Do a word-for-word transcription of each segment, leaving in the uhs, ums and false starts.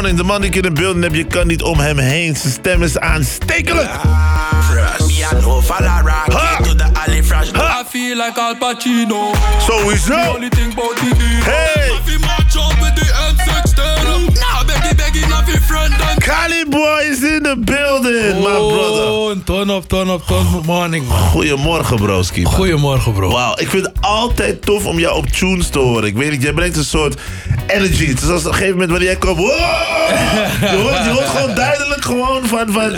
morning. De man die ik in de beelden heb, je kan niet om hem heen. Zijn stem is aanstekelijk. I feel like Al Pacino. Sowieso. Hey. Cali Boy is in the building, my brother. Oh, turn up, turn up, turn up morning, man. Goedemorgen, broski. Goedemorgen, bro. Wauw, ik vind het altijd tof om jou op tunes te horen. Ik weet niet, jij brengt een soort energy. Het is als op een gegeven moment wanneer jij komt. Wow! Je hoort, je hoort gewoon duidelijk gewoon van... van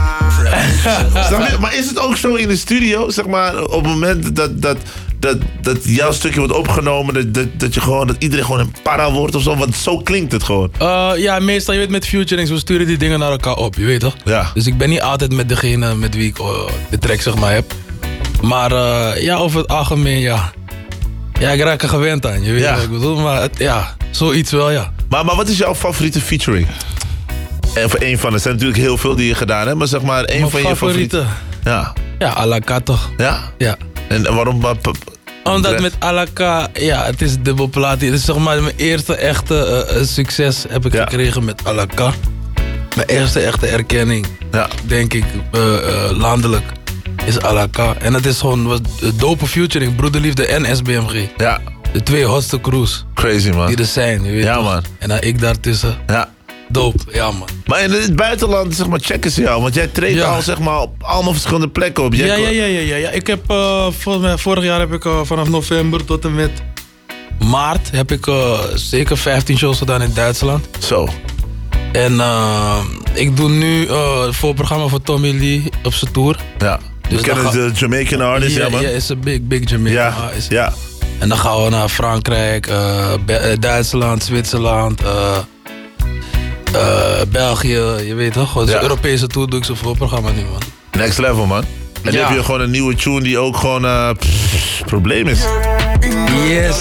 maar is het ook zo in de studio, zeg maar, op het moment dat, dat, dat, dat jouw stukje wordt opgenomen, dat, dat, dat, je gewoon, dat iedereen gewoon een para wordt of zo? Want zo klinkt het gewoon. Uh, ja, meestal, je weet, met featurings, we sturen die dingen naar elkaar op, je weet toch? Ja. Dus ik ben niet altijd met degene met wie ik uh, de track, zeg maar, heb. Maar uh, ja, over het algemeen, ja. Ja, ik raak er gewend aan, je weet Ja. wat ik bedoel. Maar het, ja, zoiets wel, ja. Maar, maar wat is jouw favoriete featuring? En voor één van, er zijn natuurlijk heel veel die je gedaan hebt, maar zeg maar één Mijn van je favorieten. favoriete? Ja. Ja, Alaka toch? Ja? Ja. En, en waarom? pa- pa- Omdat met Alaka, ja, het is dubbelplaat. Het is zeg maar mijn eerste echte uh, succes heb ik Ja. gekregen met Alaka. Mijn eerste echte erkenning, Ja. denk ik, uh, uh, landelijk, is Alaka. En het is gewoon wat een dope featuring, Broederliefde en S B M G. Ja. De twee hotste crews Crazy, man. die er zijn, je weet Ja, toch? man. En dan ik daartussen. Ja. Dope, ja man. Maar in het buitenland, zeg maar, checken ze jou. Want jij treedt Ja. al, zeg maar, op allemaal verschillende plekken op. Jij Ja, ko- ja, ja, ja, ja, ja. Ik heb, uh, volgens mij, vorig jaar heb ik uh, vanaf november tot en met maart heb ik uh, zeker vijftien shows gedaan in Duitsland. Zo. En uh, ik doe nu uh, het voorprogramma voor Tommy Lee op zijn tour. Ja. Dus We kennen dan ga- de Jamaican artist, ja, Ja, man. ja, is een big, big Jamaican Ja, artist. ja. En dan gaan we naar Frankrijk, uh, Be- uh, Duitsland, Zwitserland, uh, uh, België, je weet toch? Gewoon Ja. de Europese tour doe ik zo'n voorprogramma nu, man. Next level, man. En nu Ja. heb je gewoon een nieuwe tune die ook gewoon uh, pff, probleem is. Yes.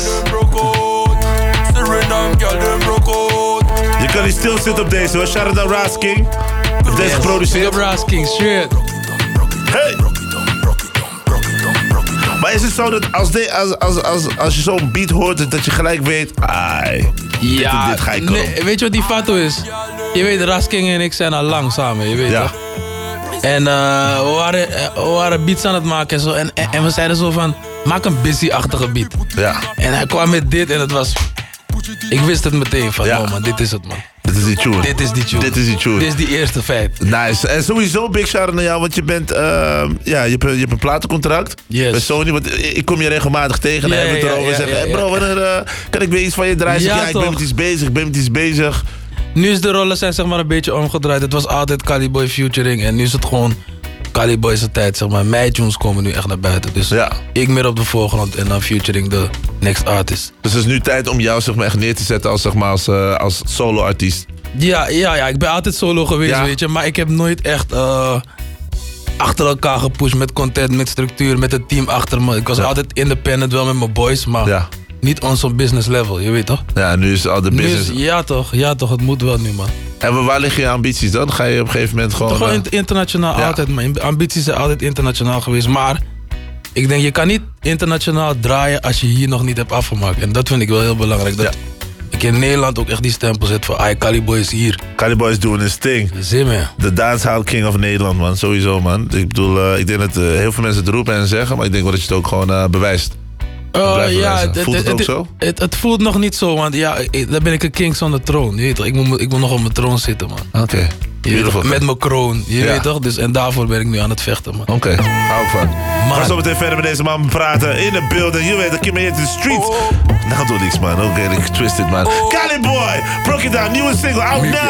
Je kan niet stilzitten op deze, hoor. Shout-out naar Ras King. Heeft deze Big geproduceerd. up Ras King, shit. Hey! Maar is het zo dat als, de, als, als, als, als je zo'n beat hoort, dat je gelijk weet... Ai, Ja, dit, dit ga ik komen. nee, weet je wat die fatto is? Je weet, Ras King en ik zijn al lang samen, je weet Ja. toch? En uh, we, waren, uh, we waren beats aan het maken en zo. En, en, en we zeiden zo van, maak een busy-achtige beat. Ja, En hij kwam met dit en het was... Ik wist het meteen van, Ja. oh man, dit is het man. dit is die tune. Dit is die tune. Dit is die tune. Dit is die eerste feit. Nice. En sowieso big shout-out naar jou, want je bent... uh, ja, je hebt, je hebt een platencontract Yes. bij Sony. Want ik kom je regelmatig tegen en Ja, dan hebben we het ja, erover. ja, zeggen, ja, hey ja. bro, wanneer uh, kan ik weer iets van je draaien? Zeg, Ja, ja, ik ben toch. met iets bezig, ik ben met iets bezig. Nu is de rollen zijn zeg maar een beetje omgedraaid. Het was altijd Cali Boy featuring en nu is het gewoon Cali Boy's tijd, zeg maar. Mijn tunes komen nu echt naar buiten. Dus Ja. ik meer op de voorgrond en dan featuring de next artist. Dus het is nu tijd om jou zeg maar, echt neer te zetten als, zeg maar, als, uh, als solo-artiest. Ja, ja, ja, ik ben altijd solo geweest, Ja. weet je. Maar ik heb nooit echt uh, achter elkaar gepusht met content, met structuur, met het team achter me. Ik was Ja. altijd independent, wel met mijn boys, maar Ja. niet on zo'n business level, je weet toch? Ja, nu is al de Nu business. is- ja toch, ja toch, het moet wel nu, man. En waar liggen je ambities dan? Ga je op een gegeven moment gewoon... Toch gewoon uh, inter- internationaal ja. altijd. Mijn ambities zijn altijd internationaal geweest. Maar ik denk, je kan niet internationaal draaien als je hier nog niet hebt afgemaakt. En dat vind ik wel heel belangrijk. Dat ik in Nederland ook echt die stempel zet van, ah, Cali Boy is hier. Cali Boy is doing his thing. Zin me. De dancehall king of Nederland, man. Sowieso, man. Ik bedoel, uh, ik denk dat uh, heel veel mensen het roepen en zeggen, maar ik denk wel dat je het ook gewoon uh, bewijst. Uh, Blijf ja, bewijzen. Voelt het ook zo? Het, het voelt nog niet zo, want ja, ik- dan ben ik een king zonder troon. Je weet toch? Ik moet, ik moet nog op mijn troon zitten, man. Oké. Je weet Beautiful. toch? Met mijn kroon, je Ja. weet toch? Dus, en daarvoor ben ik nu aan het vechten, man. Oké, hou ik van. We gaan Man. zo meteen verder met deze man praten in de building. Je weet, ik kom hier in de streets. Nou, doe niks, man. Oké, ik twist it, man. Cali Boy, broke it down. Nieuwe single, out now.